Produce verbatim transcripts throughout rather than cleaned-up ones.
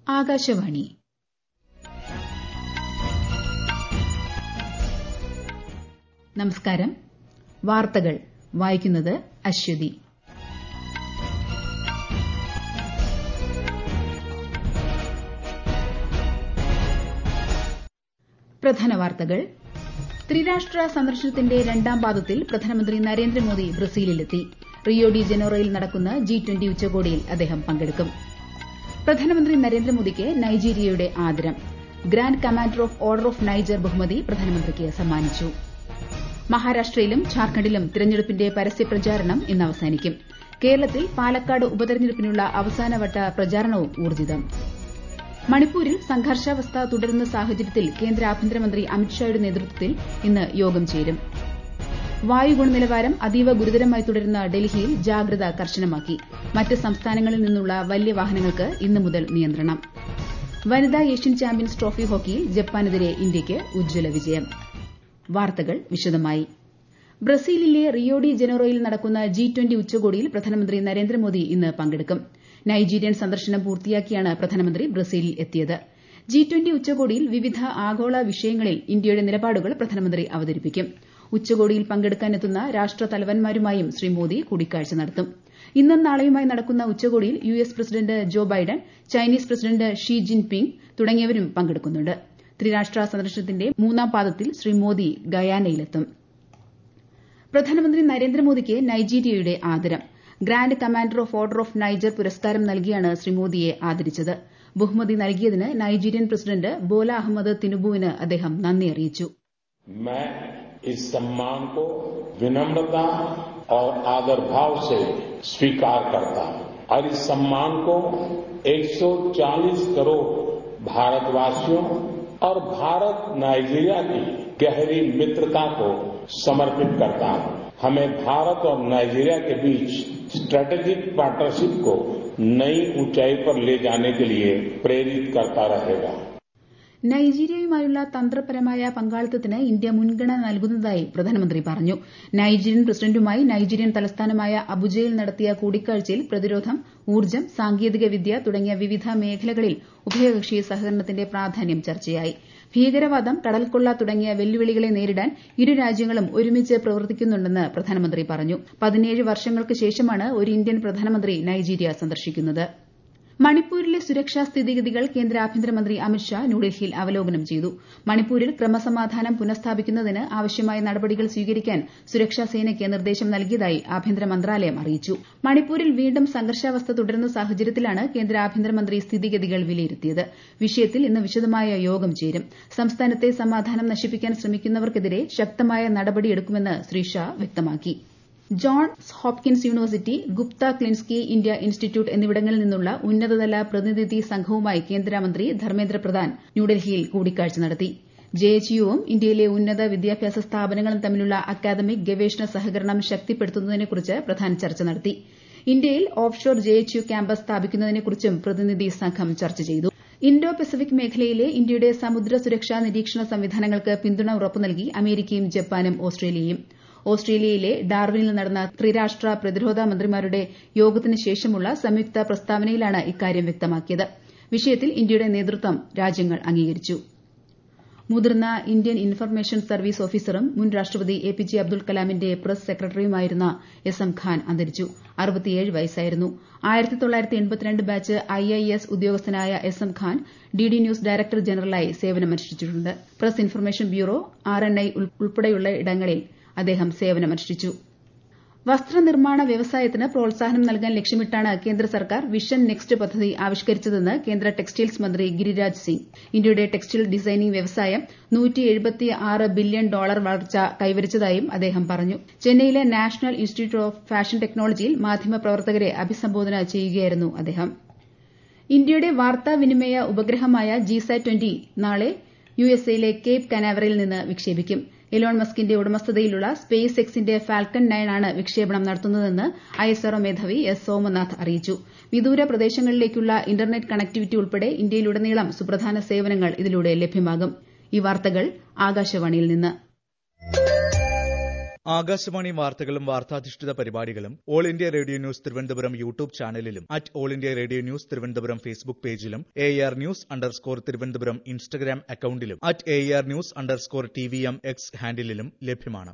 ആകാശവാണി. നമസ്കാരം. വാർത്തകൾ വായിക്കുന്നത് അശ്വതി. പ്രധാന വാർത്തകൾ. ത്രിരാഷ്ട്ര സന്ദർശനത്തിന്റെ രണ്ടാം പാദത്തിൽ പ്രധാനമന്ത്രി നരേന്ദ്രമോദി ബ്രസീലിലെത്തി. റിയോ ഡി ജനീറോയിൽ നടക്കുന്ന ജി ട്വന്റി ഉച്ചകോടിയിൽ അദ്ദേഹം പങ്കെടുക്കും. പ്രധാനമന്ത്രി നരേന്ദ്രമോദിക്ക് നൈജീരിയയുടെ ആദരം. Grand Commander of Order of Niger ബഹുമതി പ്രധാനമന്ത്രിക്ക് സമ്മാനിച്ചു. മഹാരാഷ്ട്രയിലും ഝാർഖണ്ഡിലും തിരഞ്ഞെടുപ്പിന്റെ പരസ്യപ്രചാരണം ഇന്ന് അവസാനിക്കും. കേരളത്തിൽ പാലക്കാട് ഉപതെരഞ്ഞെടുപ്പിനുള്ള അവസാനവട്ട പ്രചാരണവും ഊർജ്ജിതം. മണിപ്പൂരിൽ സംഘർഷാവസ്ഥ തുടരുന്ന സാഹചര്യത്തിൽ കേന്ദ്ര ആഭ്യന്തരമന്ത്രി അമിത്ഷായുടെ നേതൃത്വത്തിൽ ഇന്ന് യോഗം ചേരും. വായു ഗുണനിലവാരം അതീവ ഗുരുതരമായി തുടരുന്ന ഡൽഹിയിൽ ജാഗ്രത കർശനമാക്കി. മറ്റ് സംസ്ഥാനങ്ങളിൽ നിന്നുള്ള വലിയ വാഹനങ്ങൾക്ക് ഇന്നു മുതൽ നിയന്ത്രണം. വനിതാ ഏഷ്യൻ ചാമ്പ്യൻസ് ട്രോഫി ഹോക്കിയിൽ ജപ്പാനെതിരെ ഇന്ത്യയ്ക്ക് ഉജ്ജ്വല വിജയം. വാർത്തകൾ വിശദമായി. ബ്രസീലിലെ റിയോ ഡി ജനീറോയിൽ നടക്കുന്ന ജി ട്വന്റി ഉച്ചകോടിയിൽ പ്രധാനമന്ത്രി നരേന്ദ്രമോദി ഇന്ന് പങ്കെടുക്കും. നൈജീരിയൻ സന്ദർശനം പൂർത്തിയാക്കിയാണ് പ്രധാനമന്ത്രി ബ്രസീലിൽ എത്തിയത്. ജി ട്വന്റി ഉച്ചകോടിയിൽ വിവിധ ആഗോള വിഷയങ്ങളിൽ ഇന്ത്യയുടെ നിലപാടുകൾ പ്രധാനമന്ത്രി അവതരിപ്പിക്കും. ഉച്ചകോടിയിൽ പങ്കെടുക്കാനെത്തുന്ന രാഷ്ട്രതലവന്മാരുമായും ശ്രീ മോദി കൂടിക്കാഴ്ച നടത്തും. ഇന്നും നാളെയുമായി നടക്കുന്ന ഉച്ചകോടിയിൽ U S president Joe Biden, Chinese president Xi Jin Ping തുടങ്ങിയവരും പങ്കെടുക്കുന്നുണ്ട്. ത്രിരാഷ്ട്ര സന്ദർശനത്തിന്റെ മൂന്നാം പാദത്തിൽ ശ്രീ മോദി ഗയാനയിലെത്തും. പ്രധാനമന്ത്രി നരേന്ദ്രമോദിക്ക് നൈജീരിയയുടെ ആദരം. Grand Commander of Order of Niger പുരസ്കാരം നൽകിയാണ് ശ്രീ മോദിയെ ആദരിച്ചത്. ബഹുമതി നൽകിയതിന് നൈജീരിയൻ പ്രസിഡന്റ് ബോല അഹമ്മദ് തിനുബുവിന് അദ്ദേഹം നന്ദി അറിയിച്ചു. मैं इस सम्मान को विनम्रता और आदर भाव से स्वीकार करता हूं और इस सम्मान को एक सौ चालीस करोड़ भारतवासियों और भारत नाइजीरिया की गहरी मित्रता को समर्पित करता हूं. हमें भारत और नाइजीरिया के बीच स्ट्रेटेजिक पार्टनरशिप को नई ऊंचाई पर ले जाने के लिए प्रेरित करता रहेगा. നൈജീരിയയുമായുള്ള തന്ത്രപരമായ പങ്കാളിത്തത്തിന് ഇന്ത്യ മുൻഗണന നൽകുന്നതായി പ്രധാനമന്ത്രി പറഞ്ഞു. നൈജീരിയൻ പ്രസിഡന്റുമായി നൈജീരിയൻ തലസ്ഥാനമായ അബുജയിൽ നടത്തിയ കൂടിക്കാഴ്ചയിൽ പ്രതിരോധം, ഊർജ്ജം, സാങ്കേതിക വിദ്യ തുടങ്ങിയ വിവിധ മേഖലകളിൽ ഉഭയകക്ഷി സഹകരണത്തിന്റെ പ്രാധാന്യം ചർച്ചയായി. ഭീകരവാദം, കടൽക്കൊള്ള തുടങ്ങിയ വെല്ലുവിളികളെ നേരിടാൻ ഇരു രാജ്യങ്ങളും ഒരുമിച്ച് പ്രവർത്തിക്കുന്നുണ്ടെന്ന് പ്രധാനമന്ത്രി പറഞ്ഞു. പതിനേഴ് വർഷങ്ങൾക്ക് ശേഷമാണ് ഒരു ഇന്ത്യൻ പ്രധാനമന്ത്രി നൈജീരിയ സന്ദർശിക്കുന്നത്. മണിപ്പൂരിലെ സുരക്ഷാ സ്ഥിതിഗതികൾ കേന്ദ്ര ആഭ്യന്തരമന്ത്രി അമിത്ഷാ ന്യൂഡൽഹിയിൽ അവലോകനം ചെയ്തു. മണിപ്പൂരിൽ ക്രമസമാധാനം പുനഃസ്ഥാപിക്കുന്നതിന് ആവശ്യമായ നടപടികൾ സ്വീകരിക്കാൻ സുരക്ഷാ സേനയ്ക്ക് നിർദ്ദേശം നൽകിയതായി ആഭ്യന്തര മന്ത്രാലയം അറിയിച്ചു. മണിപ്പൂരിൽ വീണ്ടും സംഘർഷാവസ്ഥ തുടരുന്ന സാഹചര്യത്തിലാണ് കേന്ദ്ര ആഭ്യന്തരമന്ത്രി സ്ഥിതിഗതികൾ വിലയിരുത്തിയത്. വിഷയത്തിൽ ഇന്ന് വിശദമായ യോഗം ചേരും. സംസ്ഥാനത്തെ സമാധാനം നശിപ്പിക്കാൻ ശ്രമിക്കുന്നവർക്കെതിരെ ശക്തമായ നടപടിയെടുക്കുമെന്ന് ശ്രീ ഷാ വ്യക്തമാക്കി. Johns Hopkins University, Gupta Klinski India Institute എന്നിവിടങ്ങളിൽ നിന്നുള്ള ഉന്നതതല പ്രതിനിധി സംഘവുമായി കേന്ദ്രമന്ത്രി ധർമ്മേന്ദ്ര പ്രധാൻ ന്യൂഡൽഹിയിൽ കൂടിക്കാഴ്ച നടത്തി. ജെ എച്ച് യുവും ഇന്ത്യയിലെ ഉന്നത വിദ്യാഭ്യാസ സ്ഥാപനങ്ങളും തമ്മിലുള്ള അക്കാദമിക് ഗവേഷണ സഹകരണം ശക്തിപ്പെടുത്തുന്നതിനെക്കുറിച്ച് പ്രധാൻ ചർച്ച നടത്തി. ഇന്ത്യയിൽ offshore J H U campus സ്ഥാപിക്കുന്നതിനെക്കുറിച്ചും പ്രതിനിധി സംഘം ചർച്ച ചെയ്തു. ഇൻഡോ പസഫിക് മേഖലയിലെ ഇന്ത്യയുടെ സമുദ്ര സുരക്ഷാ നിരീക്ഷണ സംവിധാനങ്ങൾക്ക് പിന്തുണ ഉറപ്പുനൽകി അമേരിക്കയും ജപ്പാനും ഓസ്ട്രേലിയയും. ഓസ്ട്രേലിയയിലെ ഡാർവിനിൽ നടന്ന ത്രിരാഷ്ട്ര പ്രതിരോധ മന്ത്രിമാരുടെ യോഗത്തിന് ശേഷമുള്ള സംയുക്ത പ്രസ്താവനയിലാണ് ഇക്കാര്യം വ്യക്തമാക്കിയത്. വിഷയത്തിൽ ഇന്ത്യയുടെ നേതൃത്വം രാജ്യങ്ങൾ അംഗീകരിച്ചു. മുതിർന്ന ഇന്ത്യൻ ഇൻഫർമേഷൻ സർവീസ് ഓഫീസറും മുൻ രാഷ്ട്രപതി എ പി ജെ അബ്ദുൽ കലാമിന്റെ പ്രസ് സെക്രട്ടറിയുമായിരുന്ന എസ് എം ഖാൻ അന്തരിച്ചു. അറുപത്തിയേഴ് വയസ്സായിരുന്നു. ആയിരത്തി തൊള്ളായിരത്തി എൺപത്തിരണ്ട് ബാച്ച് ഐ ഐ എസ് ഉദ്യോഗസ്ഥനായ S M Khan D D news director ജനറലായി സേവനമനുഷ്ഠിച്ചിട്ടുണ്ട്. Press Information Bureau, R N I ഉൾപ്പെടെയുള്ള ഇടങ്ങളിൽ അദ്ദേഹം സേവനമനുഷ്ഠിച്ചു. വസ്ത്രനിർമ്മാണ വ്യവസായത്തിന് പ്രോത്സാഹനം നൽകാൻ ലക്ഷ്യമിട്ടാണ് കേന്ദ്ര സർക്കാർ വിഷൻ നെക്സ്റ്റ് പദ്ധതി ആവിഷ്കരിച്ചതെന്ന് കേന്ദ്ര ടെക്സ്റ്റൈൽസ് മന്ത്രി ഗിരിരാജ് സിംഗ്. ഇന്ത്യയുടെ ടെക്സ്റ്റൈൽ ഡിസൈനിംഗ് വ്യവസായം നൂറ്റി എഴുപത്തിയാറ് ബില്യൺ ഡോളർ വളർച്ച കൈവരിച്ചതായും അദ്ദേഹം പറഞ്ഞു. ചെന്നൈയിലെ നാഷണൽ ഇൻസ്റ്റിറ്റ്യൂട്ട് ഓഫ് ഫാഷൻ ടെക്നോളജിയിൽ മാധ്യമപ്രവർത്തകരെ അഭിസംബോധന ചെയ്യുകയായിരുന്നു അദ്ദേഹം. ഇന്ത്യയുടെ വാർത്താവിനിമയ ഉപഗ്രഹമായ ജിസാറ്റ് ട്വന്റി നാളെ യു എസ് എയിലെ കേപ്പ് കനാവറയിൽ നിന്ന് വിക്ഷേപിക്കും. എലോൺ മസ്കിന്റെ ഉടമസ്ഥതയിലുള്ള സ്പേസ് എക്സിന്റെ ഫാൽക്കൺ നയൻ ആണ് വിക്ഷേപണം നടത്തുന്നതെന്ന് ഐ എസ് ആർ ഒ മേധാവി എസ് സോമനാഥ് അറിയിച്ചു. വിദൂര പ്രദേശങ്ങളിലേക്കുള്ള ഇന്റർനെറ്റ് കണക്ടിവിറ്റി ഉൾപ്പെടെ ഇന്ത്യയിലുടനീളം സുപ്രധാന സേവനങ്ങൾ ഇതിലൂടെ ലഭ്യമാകും. ഈ വാർത്തകൾ ആകാശവാണിയിൽ നിന്ന്. ആകാശവാണി വാർത്തകളും വാർത്താധിഷ്ഠിത പരിപാടികളും All India Radio News Thiruvananthapuram YouTube ചാനലിലും at All India Radio News Thiruvananthapuram Facebook പേജിലും A R news underscore Thiruvananthapuram Instagram അക്കൌണ്ടിലും at A R news underscore T V M X ഹാൻഡിലും ലഭ്യമാണ്.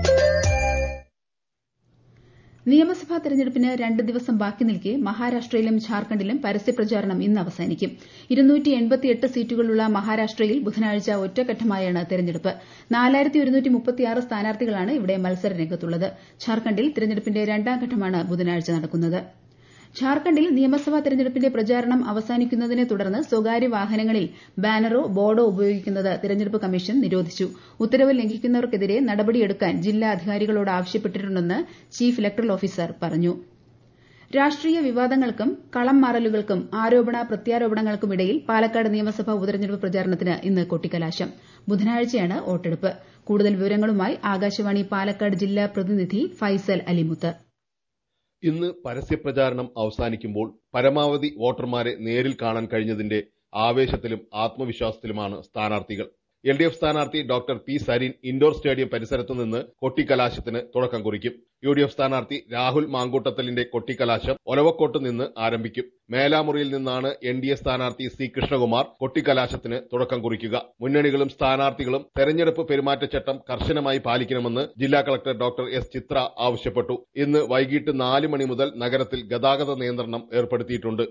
നിയമസഭാ തെരഞ്ഞെടുപ്പിന് രണ്ട് ദിവസം ബാക്കി നിൽക്കെ മഹാരാഷ്ട്രയിലും ഝാർഖണ്ഡിലും പരസ്യപ്രചാരണം ഇന്ന് അവസാനിക്കും. ഇരുന്നൂറ്റി എൺപത്തിയെട്ട് സീറ്റുകളുള്ള മഹാരാഷ്ട്രയിൽ ബുധനാഴ്ച ഒറ്റഘട്ടമായാണ് തെരഞ്ഞെടുപ്പ്. നാലായിരത്തി ഒരുന്നൂറ്റി മുപ്പത്തിയാറ് സ്ഥാനാർത്ഥികളാണ് ഇവിടെ മത്സര രംഗത്തുള്ളത്. ഝാർഖണ്ഡിൽ തെരഞ്ഞെടുപ്പിന്റെ രണ്ടാം ഘട്ടമാണ് ബുധനാഴ്ച നടക്കുന്നത്. ഝാർഖണ്ഡിൽ നിയമസഭാ തെരഞ്ഞെടുപ്പിന്റെ പ്രചാരണം അവസാനിക്കുന്നതിനെ തുടർന്ന് സ്വകാര്യ വാഹനങ്ങളിൽ ബാനറോ ബോർഡോ ഉപയോഗിക്കുന്നത് തെരഞ്ഞെടുപ്പ് കമ്മീഷൻ നിരോധിച്ചു. ഉത്തരവ് ലംഘിക്കുന്നവർക്കെതിരെ നടപടിയെടുക്കാൻ ജില്ലാ അധികാരികളോട് ആവശ്യപ്പെട്ടിട്ടുണ്ടെന്ന് ചീഫ് ഇലക്ടറൽ ഓഫീസർ പറഞ്ഞു. രാഷ്ട്രീയ വിവാദങ്ങൾക്കും കളം മാറലുകൾക്കും ആരോപണ പ്രത്യാരോപണങ്ങൾക്കുമിടയിൽ പാലക്കാട് നിയമസഭാ ഉപതെരഞ്ഞെടുപ്പ് പ്രചാരണത്തിന് ഇന്ന് കൊട്ടിക്കലാശം. ബുധനാഴ്ചയാണ് വോട്ടെടുപ്പ്. കൂടുതൽ വിവരങ്ങളുമായി ആകാശവാണി പാലക്കാട് ജില്ലാ പ്രതിനിധി ഫൈസൽ അലിമുത്ത്. ഇന്ന് പരസ്യപ്രചാരണം അവസാനിക്കുമ്പോൾ പരമാവധി വോട്ടർമാരെ നേരിൽ കാണാൻ കഴിഞ്ഞതിന്റെ ആവേശത്തിലും ആത്മവിശ്വാസത്തിലുമാണ് സ്ഥാനാർത്ഥികൾ. എൽ ഡി എഫ് സ്ഥാനാർത്ഥി doctor P Sarin indoor stadium പരിസരത്ത് നിന്ന് കൊട്ടിക്കലാശത്തിന് തുടക്കം കുറിക്കും. യു ഡി എഫ് സ്ഥാനാർത്ഥി രാഹുൽ മാങ്കൂട്ടത്തലിന്റെ കൊട്ടിക്കലാശം ഒലവക്കോട്ട് നിന്ന് ആരംഭിക്കും. മേലാമുറിയിൽ നിന്നാണ് എൻ ഡി എ സ്ഥാനാർത്ഥി സി കൃഷ്ണകുമാർ കൊട്ടിക്കലാശത്തിന് തുടക്കം കുറിക്കുക. മുന്നണികളും സ്ഥാനാർത്ഥികളും തെരഞ്ഞെടുപ്പ് പെരുമാറ്റച്ചട്ടം കർശനമായി പാലിക്കണമെന്ന് ജില്ലാ കളക്ടർ ഡോക്ടർ എസ് ചിത്ര ആവശ്യപ്പെട്ടു. ഇന്ന് വൈകിട്ട് നാല് മണി മുതൽ നഗരത്തിൽ ഗതാഗത നിയന്ത്രണം ഏർപ്പെടുത്തിയിട്ടുണ്ട്.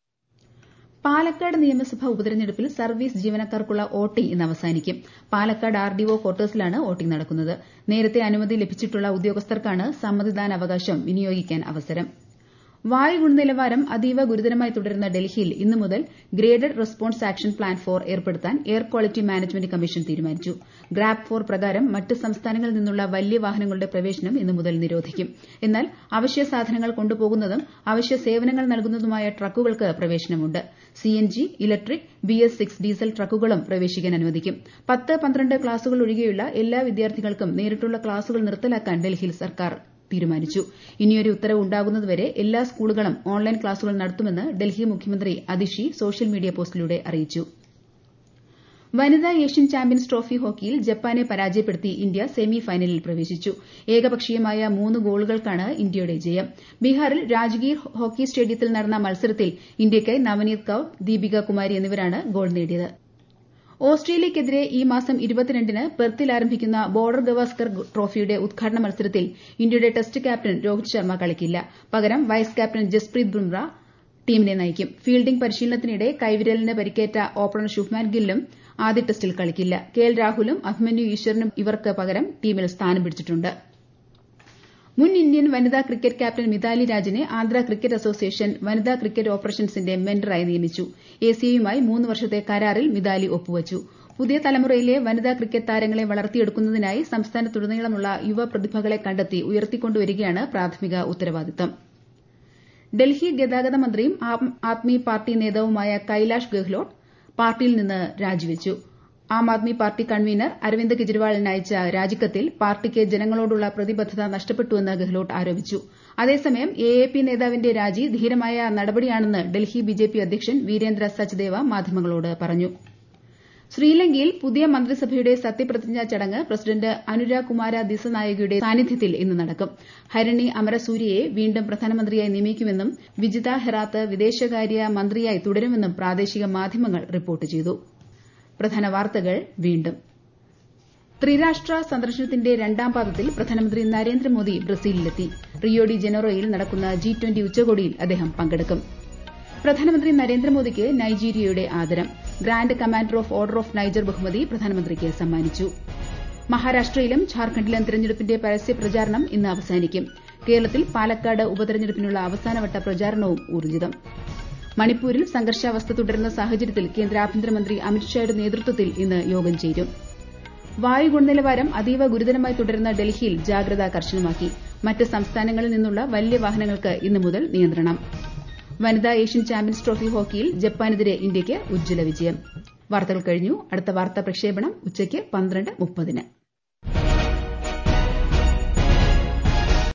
പാലക്കാട് നിയമസഭാ ഉപതെരഞ്ഞെടുപ്പിൽ സർവീസ് ജീവനക്കാർക്കുള്ള വോട്ടിംഗ് ഇന്ന് അവസാനിക്കും. പാലക്കാട് ആർ ഡി ഒ ക്വാർട്ടേഴ്സിലാണ് വോട്ടിംഗ് നടക്കുന്നത്. നേരത്തെ അനുമതി ലഭിച്ചിട്ടുള്ള ഉദ്യോഗസ്ഥർക്കാണ് സമ്മതിദാനാവകാശം വിനിയോഗിക്കാൻ അവസരം. വായു ഗുണനിലവാരം അതീവ ഗുരുതരമായി തുടരുന്ന ഡൽഹിയിൽ ഇന്നു മുതൽ graded response action plan four ഏർപ്പെടുത്താൻ എയർ ക്വാളിറ്റി മാനേജ്മെന്റ് കമ്മീഷൻ തീരുമാനിച്ചു. ഗ്രാബ് ഫോർ പ്രകാരം മറ്റ് സംസ്ഥാനങ്ങളിൽ നിന്നുള്ള വലിയ വാഹനങ്ങളുടെ പ്രവേശനം ഇന്നു മുതൽ നിരോധിക്കും. എന്നാൽ അവശ്യ സാധനങ്ങൾ കൊണ്ടുപോകുന്നതും അവശ്യ സേവനങ്ങൾ നൽകുന്നതുമായ ട്രക്കുകൾക്ക് പ്രവേശനമുണ്ട്. C N G, electric, B S six diesel ട്രക്കുകളും പ്രവേശിക്കാൻ അനുവദിക്കും. പത്ത് പന്ത്രണ്ട് ക്ലാസുകൾ ഒഴികെയുള്ള എല്ലാ വിദ്യാർത്ഥികൾക്കും നേരിട്ടുള്ള ക്ലാസുകൾ നിർത്തലാക്കാൻ ഡൽഹിയിൽ സർക്കാർ തീരുമാനിച്ചു. ഇനിയൊരു ഉത്തരവ് ഉണ്ടാകുന്നതുവരെ എല്ലാ സ്കൂളുകളും ഓൺലൈൻ ക്ലാസുകൾ നടത്തുമെന്ന് ഡൽഹി മുഖ്യമന്ത്രി അതിഷി സോഷ്യൽ മീഡിയ പോസ്റ്റിലൂടെ അറിയിച്ചു. വനിതാ ഏഷ്യൻ ചാമ്പ്യൻസ് ട്രോഫി ഹോക്കിയിൽ ജപ്പാനെ പരാജയപ്പെടുത്തി ഇന്ത്യ സെമി ഫൈനലിൽ പ്രവേശിച്ചു. ഏകപക്ഷീയമായ മൂന്ന് ഗോളുകൾക്കാണ് ഇന്ത്യയുടെ ജയം. ബീഹാറിൽ രാജ്ഗീർ ഹോക്കി സ്റ്റേഡിയത്തിൽ നടന്ന മത്സരത്തിൽ ഇന്ത്യയ്ക്കായി നവനീത് കൌർ, ദീപിക കുമാരി എന്നിവരാണ് ഗോൾ നേടിയത്. ഓസ്ട്രേലിയയ്ക്കെതിരെ ഈ മാസം ഇരുപത്തിരണ്ടിന് പെർത്തിൽ ആരംഭിക്കുന്ന ബോർഡർ ഗവാസ്കർ ട്രോഫിയുടെ ഉദ്ഘാടന മത്സരത്തിൽ ഇന്ത്യയുടെ ടെസ്റ്റ് ക്യാപ്റ്റൻ രോഹിത് ശർമ്മ കളിക്കില്ല. പകരം വൈസ് ക്യാപ്റ്റൻ ജസ്പ്രീത് ബുംറ ടീമിനെ നയിക്കും. ഫീൽഡിംഗ് പരിശീലനത്തിനിടെ കൈവിരലിന് പരിക്കേറ്റ ഓപ്പണർ ശുഭ്മാൻ ഗില്ലും ആദ്യ ടെസ്റ്റിൽ കളിക്കില്ല. കെ എൽ രാഹുലും അഭിമന്യു ഈശ്വറിനും ഇവർക്ക് പകരം ടീമിൽ സ്ഥാനം പിടിച്ചിട്ടുണ്ട്. മുൻ ഇന്ത്യൻ വനിതാ ക്രിക്കറ്റ് ക്യാപ്റ്റൻ മിതാലി രാജിനെ ആന്ധ്ര ക്രിക്കറ്റ് അസോസിയേഷൻ വനിതാ ക്രിക്കറ്റ് ഓപ്പറേഷൻസിന്റെ മെന്ററായി നിയമിച്ചു. എ സി എയുമായി മൂന്ന് വർഷത്തെ കരാറിൽ മിതാലി ഒപ്പുവച്ചു. പുതിയ തലമുറയിലെ വനിതാ ക്രിക്കറ്റ് താരങ്ങളെ വളർത്തിയെടുക്കുന്നതിനായി സംസ്ഥാനത്തുടനീളമുള്ള യുവ പ്രതിഭകളെ കണ്ടെത്തി ഉയർത്തിക്കൊണ്ടുവരികയാണ് പ്രാഥമിക ഉത്തരവാദിത്തം. ഡൽഹി ഗതാഗത മന്ത്രിയും ആം ആദ്മി പാർട്ടി നേതാവുമായ കൈലാഷ് ഗെഹ്ലോട്ട് പാർട്ടിയിൽ നിന്ന് രാജിവച്ചു. ആം ആദ്മി പാർട്ടി കൺവീനർ അരവിന്ദ് കെജ്രിവാളിന് അയച്ച രാജിക്കത്തിൽ പാർട്ടിക്ക് ജനങ്ങളോടുള്ള പ്രതിബദ്ധത നഷ്ടപ്പെട്ടുവെന്ന് ഗെഹ്ലോട്ട് ആരോപിച്ചു. അതേസമയം എ എ പി നേതാവിന്റെ രാജി ധീരമായ നടപടിയാണെന്ന് ഡൽഹി ബി ജെ പി അധ്യക്ഷൻ വീരേന്ദ്ര സച്ദേവ മാധ്യമങ്ങളോട് പറഞ്ഞു. ശ്രീലങ്കയിൽ പുതിയ മന്ത്രിസഭയുടെ സത്യപ്രതിജ്ഞാ ചടങ്ങ് പ്രസിഡന്റ് അനുരാഗ് കുമാര ദിസനായകയുടെ സാന്നിധ്യത്തിൽ ഇന്ന് നടക്കും. ഹരിണി അമരസൂര്യയെ വീണ്ടും പ്രധാനമന്ത്രിയായി നിയമിക്കുമെന്നും വിജിത ഹെറാത്ത് വിദേശകാര്യ മന്ത്രിയായി തുടരുമെന്നും പ്രാദേശിക മാധ്യമങ്ങൾ റിപ്പോർട്ട് ചെയ്തു. പ്രധാന വാർത്തകൾ വീണ്ടും. ത്രിരാഷ്ട്ര സന്ദർശനത്തിന്റെ രണ്ടാം പാദത്തിൽ പ്രധാനമന്ത്രി നരേന്ദ്രമോദി ബ്രസീലിലെത്തി. റിയോ ഡി ജനീറോയിൽ നടക്കുന്ന ജി ട്വന്റി ഉച്ചകോടിയിൽ അദ്ദേഹം പങ്കെടുക്കും. പ്രധാനമന്ത്രി നരേന്ദ്രമോദിക്ക് നൈജീരിയയുടെ ആദരം. Grand Commander of Order of Niger ബഹുമതി പ്രധാനമന്ത്രിക്ക് സമ്മാനിച്ചു. മഹാരാഷ്ട്രയിലും ഝാർഖണ്ഡിലും തെരഞ്ഞെടുപ്പിന്റെ പരസ്യ പ്രചാരണം ഇന്ന് അവസാനിക്കും. കേരളത്തിൽ പാലക്കാട് ഉപതെരഞ്ഞെടുപ്പിനുള്ള അവസാനവട്ട പ്രചാരണവും ഊർജ്ജിതം. മണിപ്പൂരിൽ സംഘർഷാവസ്ഥ തുടരുന്ന സാഹചര്യത്തിൽ കേന്ദ്ര ആഭ്യന്തരമന്ത്രി അമിത്ഷായുടെ നേതൃത്വത്തിൽ ഇന്ന് യോഗം ചേരും. വായു ഗുണനിലവാരം അതീവ ഗുരുതരമായി തുടരുന്ന ഡൽഹിയിൽ ജാഗ്രത കർശനമാക്കി. മറ്റ് സംസ്ഥാനങ്ങളിൽ നിന്നുള്ള വലിയ വാഹനങ്ങൾക്ക് ഇന്നു മുതൽ നിയന്ത്രണം. വനിതാ ഏഷ്യൻ ചാമ്പ്യൻസ് ട്രോഫി ഹോക്കിയിൽ ജപ്പാനെതിരെ ഇന്ത്യയ്ക്ക് ഉജ്ജ്വല വിജയം. വാർത്തകൾ കഴിഞ്ഞു. അടുത്ത വാർത്താ പ്രക്ഷേപണം ഉച്ചയ്ക്ക് പന്ത്രണ്ട് മുപ്പതിന്.